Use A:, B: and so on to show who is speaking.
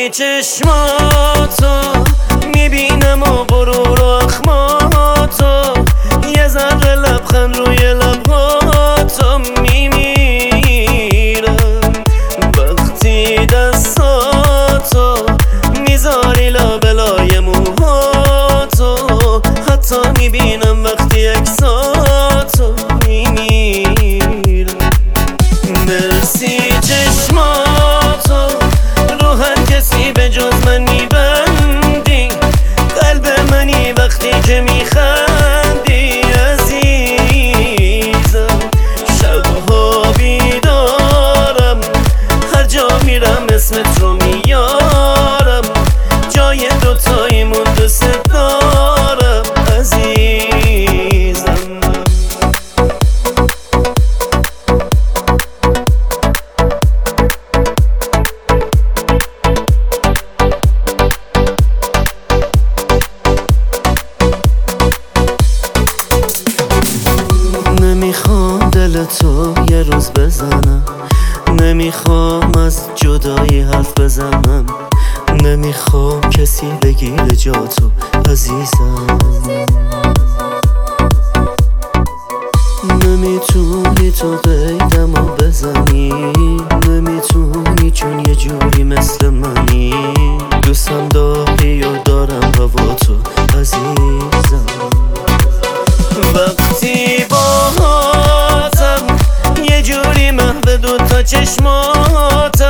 A: چشماتو میبینم و غرور و اخماتو، یه ذره لبخند روی لبهاتو میمیرم وقتی دستاتو میذاری لابلای موهاتو، حتی میبینم وقتی عکساتو میمیرم. مرسی چشماتو رو هر کسی به جز من میبندی، قلب منی وقتی که میخندی عزیزم. شبها بیدارم هر جا میرم اسمت رو میارم، جای دوتاییمون دوست دارم عزیزم. نمیخوام دل تو یه روز بزنم، نمیخوام از جدایی حرف بزنم، نمیخوام کسی بگیره جاتو عزیزم. نمیتونی تو قیدمو بزنی، نمیتونی چون یه جوری مثل منی، دوستم داری و دارم هوا تو عزیزم. وقتی باهاتم یه جوری محو دوتا چشماتم،